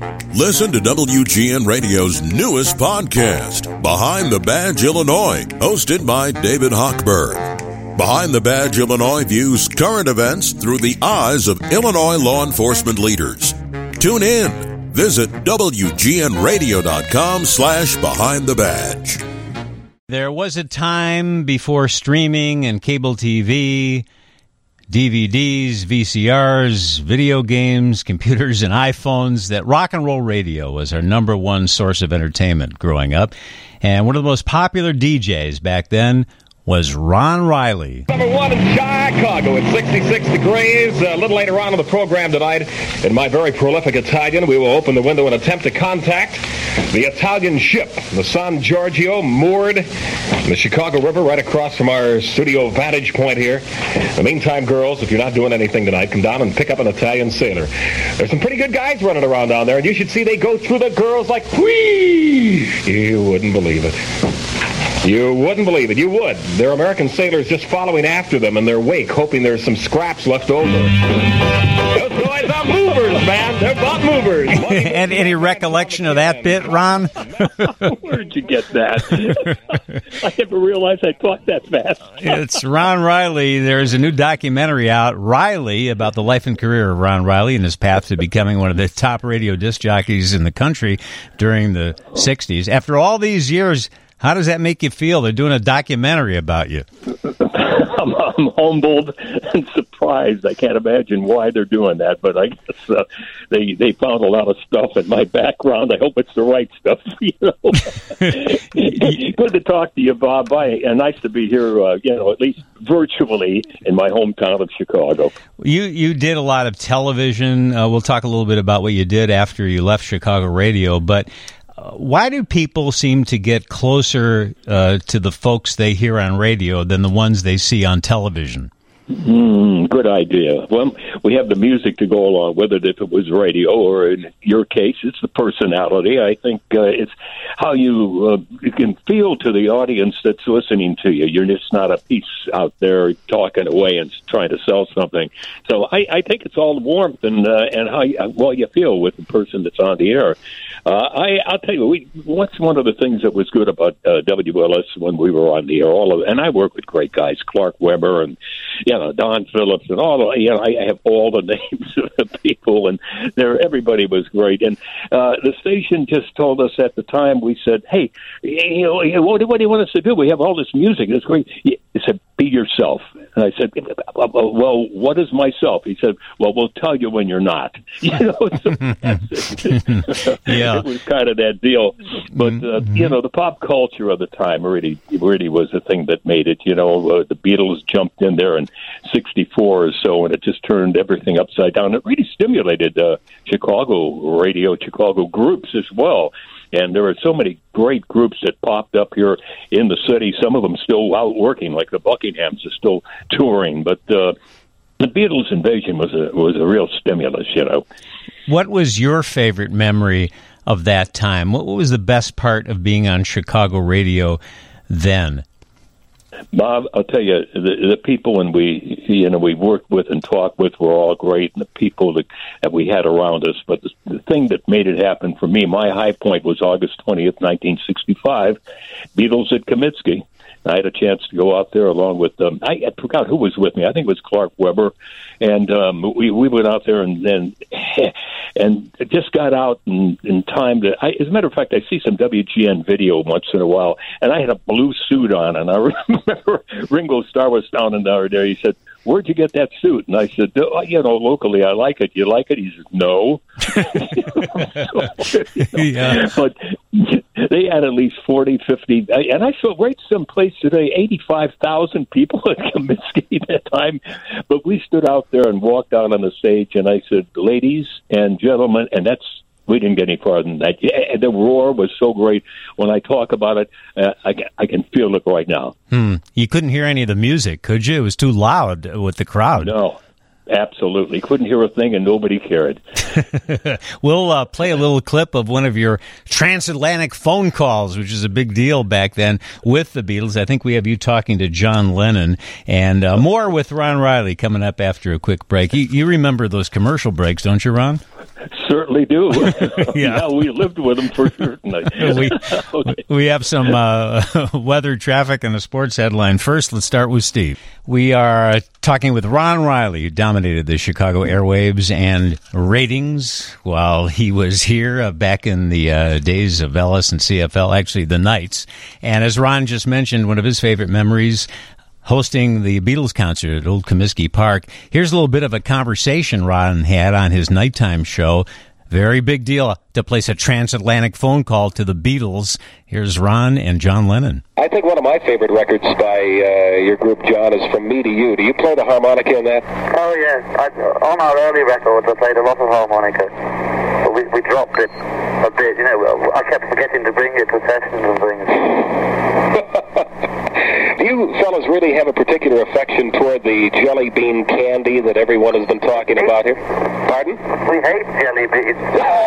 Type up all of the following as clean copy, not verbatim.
Listen to WGN Radio's newest podcast, Behind the Badge Illinois, hosted by David Hochberg. Behind the Badge Illinois views current events through the eyes of Illinois law enforcement leaders. Tune in. Visit WGNradio.com/Behind the Badge. There was a time before streaming and cable TV, DVDs, VCRs, video games, computers, and iPhones that rock and roll radio was our number one source of entertainment growing up. And one of the most popular DJs back then was Ron Riley. Number one in Chicago. It's 66 degrees. A little later on in the program tonight, in my very prolific Italian, we will open the window and attempt to contact the Italian ship, the San Giorgio, moored in the Chicago River right across from our studio vantage point here. In the meantime, girls, if you're not doing anything tonight, come down and pick up an Italian sailor. There's some pretty good guys running around down there, and you should see they go through the girls like, whee! You wouldn't believe it. You wouldn't believe it. You would. They're American sailors just following after them in their wake, hoping there's some scraps left over. Those boys are movers, man. They're butt movers. And any recollection of that bit, Ron? Where'd you get that? I never realized I talked that fast. It's Ron Riley. There's a new documentary out, Riley, about the life and career of Ron Riley and his path to becoming one of the top radio disc jockeys in the country during the 60s. After all these years, how does that make you feel? They're doing a documentary about you. I'm humbled and surprised. I can't imagine why they're doing that, but I guess they found a lot of stuff in my background. I hope it's the right stuff. Good to talk to you, Bob. Nice to be here. At least virtually in my hometown of Chicago. You did a lot of television. We'll talk a little bit about what you did after you left Chicago radio, but why do people seem to get closer to the folks they hear on radio than the ones they see on television? Good idea. Well, we have the music to go along with it if it was radio, or in your case, it's the personality. I think it's how you can feel to the audience that's listening to you. You're just not a piece out there talking away and trying to sell something. So I think it's all the warmth and how you feel with the person that's on the air. I'll tell you, what's one of the things that was good about WLS when we were on the air, and I work with great guys, Clark Weber and Don Phillips and all. I have all the names of the people, and everybody was great. And the station just told us at the time. We said, "Hey, what do you want us to do? We have all this music. It's great." He said, "Be yourself." And I said, "Well, what is myself?" He said, "Well, we'll tell you when you're not." So that's it. Yeah. It was kind of that deal. But the pop culture of the time really was the thing that made it. The Beatles jumped in there in '64 or so, and it just turned everything upside down. It really stimulated Chicago radio, Chicago groups as well. And there are so many great groups that popped up here in the city. Some of them still out working, like the Buckinghams are still touring. But the Beatles invasion was a real stimulus, What was your favorite memory of that time? What was the best part of being on Chicago radio then? Bob, I'll tell you, the people we worked with and talked with were all great, and the people that we had around us. But the thing that made it happen for me, my high point was August 20th, 1965, Beatles at Comiskey. I had a chance to go out there along with I forgot who was with me. I think it was Clark Weber, and we went out there and just got out in time to. As a matter of fact, I see some WGN video once in a while, and I had a blue suit on, and I remember Ringo Starr was down in there. He said, "Where'd you get that suit?" And I said, "Locally, I like it. You like it?" He said, "No." Yeah. But they had at least 40, 50, and I saw right someplace today, 85,000 people at Comiskey that time. But we stood out there and walked out on the stage, and I said, "Ladies and gentlemen," and we didn't get any farther than that. The roar was so great. When I talk about it, I can feel it right now. You couldn't hear any of the music, could you? It was too loud with the crowd. No. Absolutely. Couldn't hear a thing, and nobody cared. We'll play a little clip of one of your transatlantic phone calls, which is a big deal back then with the Beatles. I think we have you talking to John Lennon, and more with Ron Riley coming up after a quick break. You remember those commercial breaks, don't you, Ron? Certainly do. Yeah. We lived with them for certain. We have some weather, traffic, and a sports headline. First, let's start with Steve. We are talking with Ron Riley, who dominated the Chicago airwaves and ratings while he was here back in the days of Ellis and CFL, actually the Knights. And as Ron just mentioned, one of his favorite memories, hosting the Beatles concert at Old Comiskey Park. Here's a little bit of a conversation Ron had on his nighttime show. Very big deal to place a transatlantic phone call to the Beatles. Here's Ron and John Lennon. I think one of my favorite records by your group, John, is From Me to You. Do you play the harmonica in that? Oh, yes. On our early records, I played a lot of harmonica. But we dropped it a bit. I kept forgetting to bring it to sessions and things. Do you fellas really have a particular affection toward the jelly bean candy that everyone has been talking about here? Pardon? We hate jelly beans.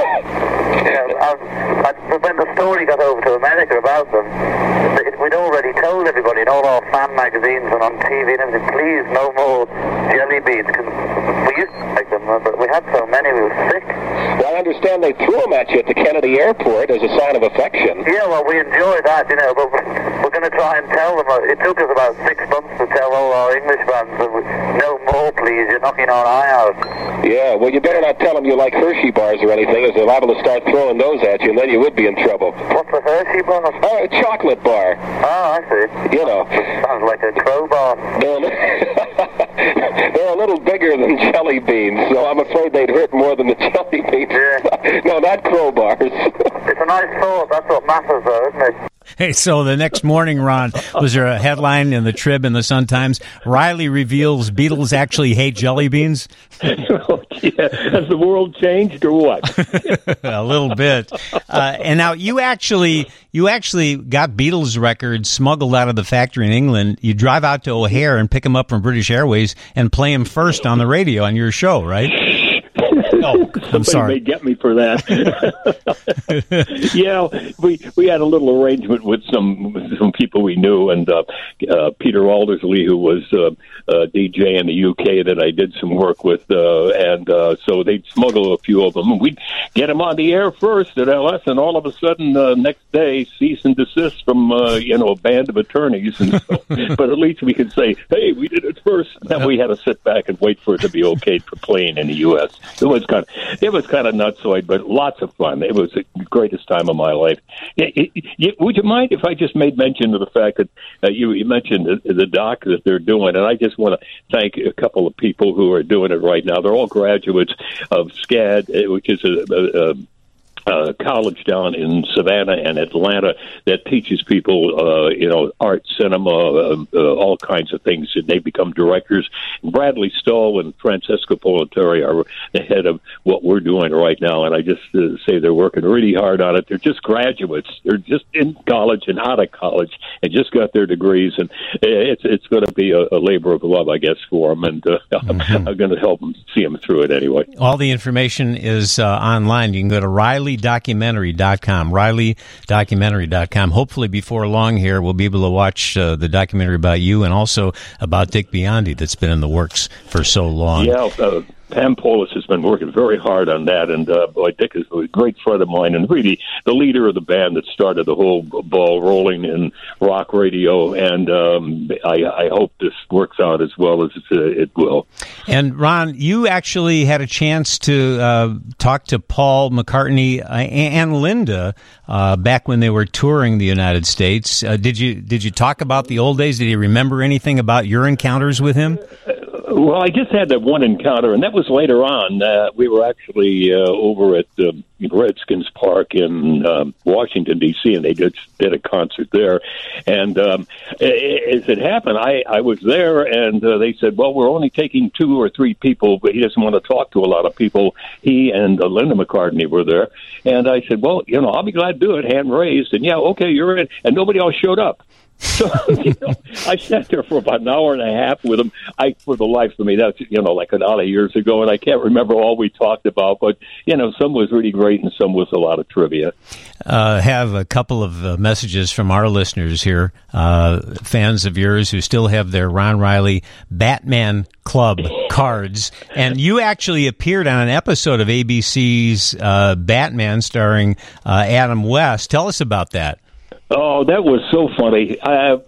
When the story got over to America about them, we'd already told everybody in all our fan magazines and on TV and everything, please, no more jelly beans. Cause we used to like them, but we had so many, we were sick. Well, I understand they threw them at you at the Kennedy Airport as a sign of affection. Yeah, well, we enjoy that, but we're going to try and tell them. It took us about 6 months to tell all our English bands that no more, please, you're knocking our eye out. Yeah, well, you better not tell them you like Hershey bars or anything, as they're liable to start throwing those at you, and then you would be in trouble. What's a Hershey bar? Oh, a chocolate bar. Oh, I see. Sounds like a crowbar. They're a little bigger than jelly beans, so I'm afraid they'd hurt more than the jelly beans. Yeah. No, not crowbars. It's a nice thought. That's what matters, though, isn't it? Hey, so the next morning, Ron, was there a headline in the Trib and the Sun-Times? Riley reveals Beatles actually hate jelly beans? Has the world changed or what? A little bit. And now you actually got Beatles records smuggled out of the factory in England. You drive out to O'Hare and pick them up from British Airways and play them first on the radio on your show, right? Oh, I'm sorry. Somebody may get me for that. Yeah, we had a little arrangement with some people we knew, and Peter Aldersley, who was DJ in the UK that I did some work with, and so they'd smuggle a few of them, and we'd get them on the air first at LS, and all of a sudden, next day, cease and desist from a band of attorneys. And so, but at least we could say, hey, we did it first. And then we had to sit back and wait for it to be okayed for playing in the U.S. It was kind of nutsoid, but lots of fun. It was the greatest time of my life. Would you mind if I just made mention of the fact that you mentioned the doc that they're doing, and I just want to thank a couple of people who are doing it right now. They're all graduates of SCAD, which is a college down in Savannah and Atlanta that teaches people, art, cinema, all kinds of things, and they become directors. Bradley Stoll and Francesco Politeri are the head of what we're doing right now, and I just say they're working really hard on it. They're just graduates. They're just in college and out of college and just got their degrees, and it's going to be a labor of love, I guess, for them, and I'm going to help them see them through it anyway. All the information is online. You can go to RileyDocumentary.com, RileyDocumentary.com. Hopefully before long here, we'll be able to watch the documentary about you and also about Dick Biondi that's been in the works for so long. Yeah, Pam Polis has been working very hard on that, and Dick is a great friend of mine and really the leader of the band that started the whole ball rolling in rock radio, and I hope this works out as well as it will. And Ron, you actually had a chance to talk to Paul McCartney and Linda back when they were touring the United States. Did you talk about the old days? Did you remember anything about your encounters with him? Well, I just had that one encounter, and that was later on. We were actually over at Redskins Park in Washington, D.C., and they did a concert there. And as it happened, I was there, and they said, well, we're only taking 2 or 3 people, but he doesn't want to talk to a lot of people. He and Linda McCartney were there. And I said, well, I'll be glad to do it, hand raised. And, yeah, okay, you're in. And nobody else showed up. So, I sat there for about an hour and a half with him. For the life of me, that's, like a lot of years ago, and I can't remember all we talked about, but, some was really great and some was a lot of trivia. Have a couple of messages from our listeners here, fans of yours who still have their Ron Riley Batman Club cards. And you actually appeared on an episode of ABC's Batman starring Adam West. Tell us about that. Oh, that was so funny.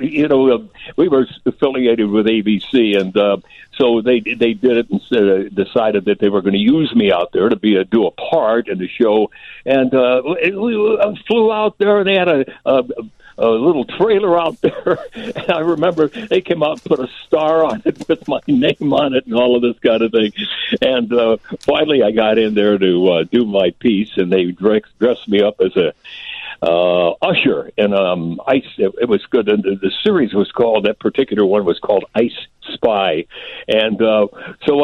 We were affiliated with ABC, and so they did it and decided that they were going to use me out there to do a part in the show. And we flew out there, and they had a little trailer out there. And I remember they came out and put a star on it with my name on it and all of this kind of thing. And finally I got in there to do my piece, and they dressed me up as a usher in Ice. It was good. And the series was called, that particular one was called Ice Spy. And so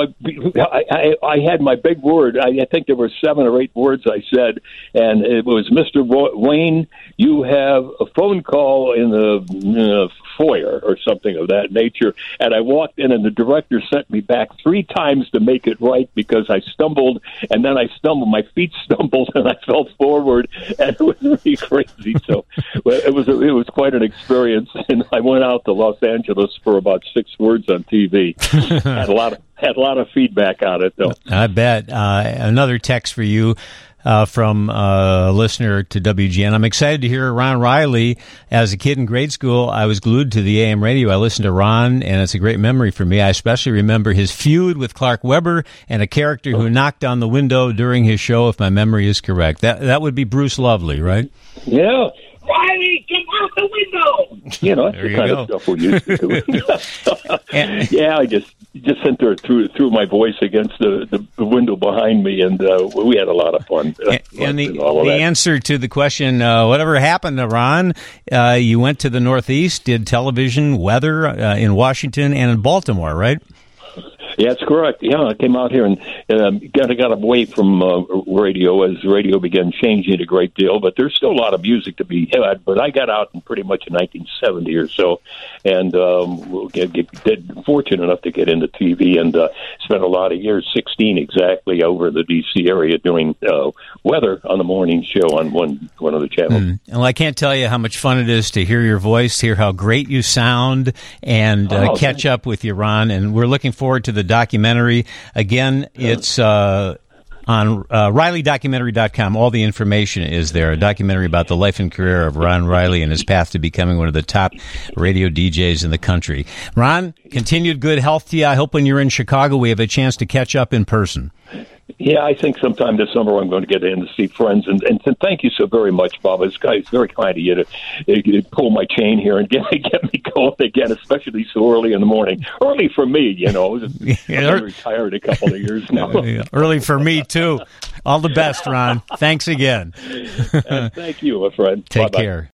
I had my big word. I think there were 7 or 8 words I said, and it was, Mr. Wayne, you have a phone call in the foyer or something of that nature. And I walked in, and the director sent me back 3 times to make it right, because I stumbled, and then my feet stumbled, and I fell forward, and it was really crazy. So it was quite an experience. And I went out to Los Angeles for about 6 words on TV. Had a lot of feedback on it, though. I bet. Another text for you. From a listener to WGN. I'm excited to hear Ron Riley. As a kid in grade school, I was glued to the AM radio. I listened to Ron, and it's a great memory for me. I especially remember his feud with Clark Weber and a character who knocked on the window during his show, if my memory is correct. That would be Bruce Lovely, right? Yeah. Riley, get out the window! That's the kind of stuff we're used to. Yeah, I just sat there, threw my voice against the window behind me, and we had a lot of fun. And the answer to the question, whatever happened to Ron, you went to the Northeast, did television, weather in Washington and in Baltimore, right? Yeah, that's correct. Yeah, I came out here and got away from radio as radio began changing a great deal. But there's still a lot of music to be had. But I got out in pretty much in 1970 or so, and fortunate enough to get into TV and spent a lot of years, 16 exactly, over the D.C. area doing weather on the morning show on one of the channels. Well, I can't tell you how much fun it is to hear your voice, hear how great you sound, and catch up with you, Ron. And we're looking forward to the documentary. Again, it's on RileyDocumentary.com. All the information is there. A documentary about the life and career of Ron Riley and his path to becoming one of the top radio DJs in the country. Ron, continued good health to you. I hope when you're in Chicago we have a chance to catch up in person. Yeah, I think sometime this summer I'm going to get in to see friends. And thank you so very much, Bob. It's very kind of you to pull my chain here and get me going again, especially so early in the morning. Early for me, I'm retired a couple of years now. Early for me, too. All the best, Ron. Thanks again. Thank you, my friend. Take care.